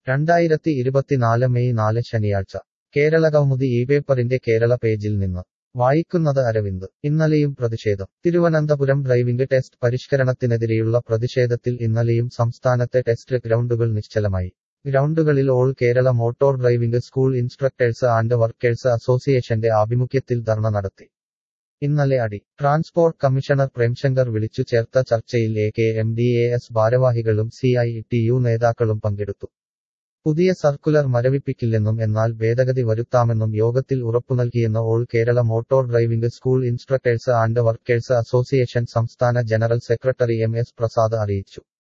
2024 May 4 ശനിയാഴ്ച കേരളകൗമുദി ഈ പേപ്പറിന്റെ കേരള പേജിൽ നിന്ന് വായിക്കുന്നത് അരവിന്ദ്. ഇന്നലെയും പ്രതിഷേധം. തിരുവനന്തപുരം ഡ്രൈവിംഗ് ടെസ്റ്റ് പരിഷ്കരണത്തിനെതിരെയുള്ള പ്രതിഷേധത്തിൽ ഇന്നലെയും സംസ്ഥാനത്തെ ടെസ്റ്റ് ഗ്രൗണ്ടുകൾ നിശ്ചലമായി. ഗ്രൗണ്ടുകളിൽ all Kerala motor driving school instructors and workers അസോസിയേഷന്റെ ആഭിമുഖ്യത്തിൽ ധർണ നടത്തി. ഇന്നലെ ട്രാൻസ്പോർട്ട് കമ്മീഷണർ പ്രേംശങ്കർ വിളിച്ചു ചേർത്ത ചർച്ചയിൽ AKMDAS ഭാരവാഹികളും CITU നേതാക്കളും പങ്കെടുത്തു. പുതിയ സർക്കുലർ മരവിപ്പിക്കില്ലെന്നും എന്നാൽ ഭേദഗതി വരുത്താമെന്നും യോഗത്തിൽ ഉറപ്പുനൽകിയെന്ന് all Kerala motor driving school instructors and workers association സംസ്ഥാന ജനറൽ സെക്രട്ടറി MS പ്രസാദ് അറിയിച്ചു.